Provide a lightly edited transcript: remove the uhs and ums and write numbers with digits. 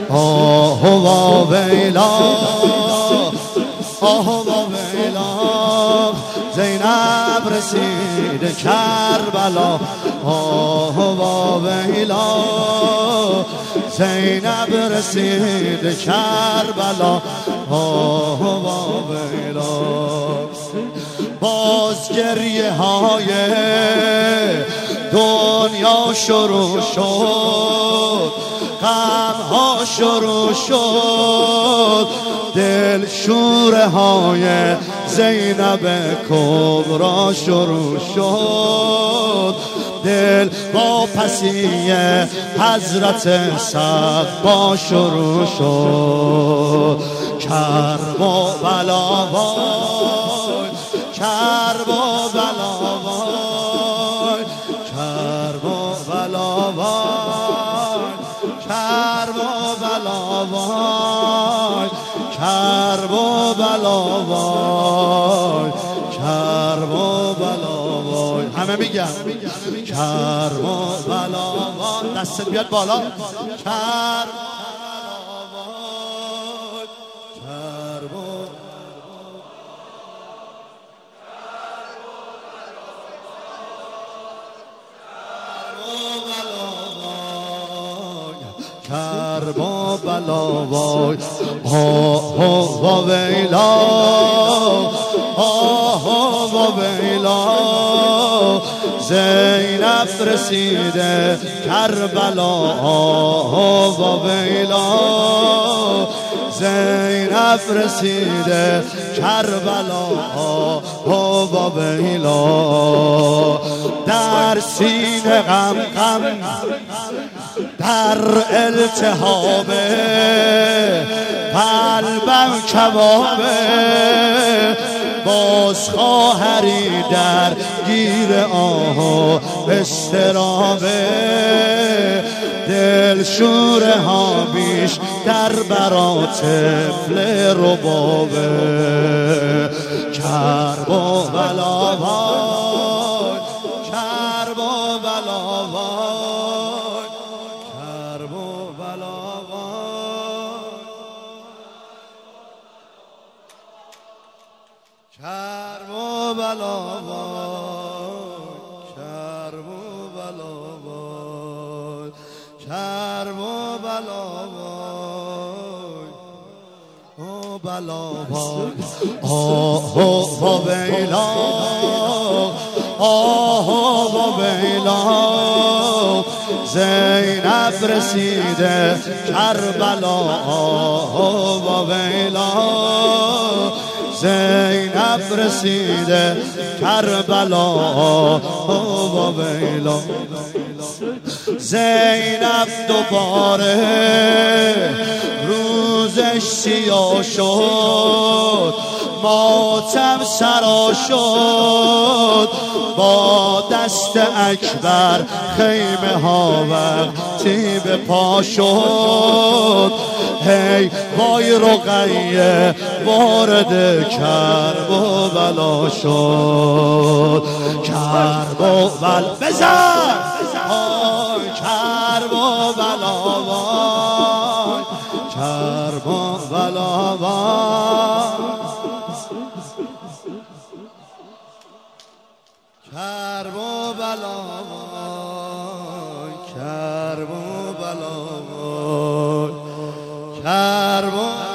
آه و ویلا آه و ویلا زینب رسید کربلا آه و ویلا زینب رسید کربلا آه و ویلا باز گریه های دنیا شروع شد غم ها شروع شد دل شوره های زینب کبرا شروع شد دل با پسی حضرت صبا شروع شد کرب و بلا وای کرب و بلا وای کرب و بلا وای کرب و بلا وای کرب و بلا وای کرب و بلا وای همه میگن کرب و بلا وای دستت بیاد بالا کرب کرب و بلا وای آه و ویلا آه و ویلا زینب رسیده کربلا آه و ویلا زینب رسیده کربلا آه و ویلا در سینه غم غم در التهابه قلبم کبابه باز خواهری در گیر آه و استرابه دل شوره ها بیش در برا طفل ربابه کرب و بلا وای کرب و بلا وای کرب و بلا وای کرب و بلا وای کرب و بلا وای کرب و بلا وای او بلا وای آه و ویلا آه و ویلا زینب رسیده کربلا آه و ویلا زینب رسیده کربلا آه و ویلا زینب دوباره روزش سیاه شد ماتم سرا شد با دست اکبر خیمه ها وقتی به پا شد هی وای رقیه وارد کرب و بلا شد کرب و بلا بزن کرب و بلا وای کرب و بلا وای کرب و بلا وای کرب و بلا وای کرب و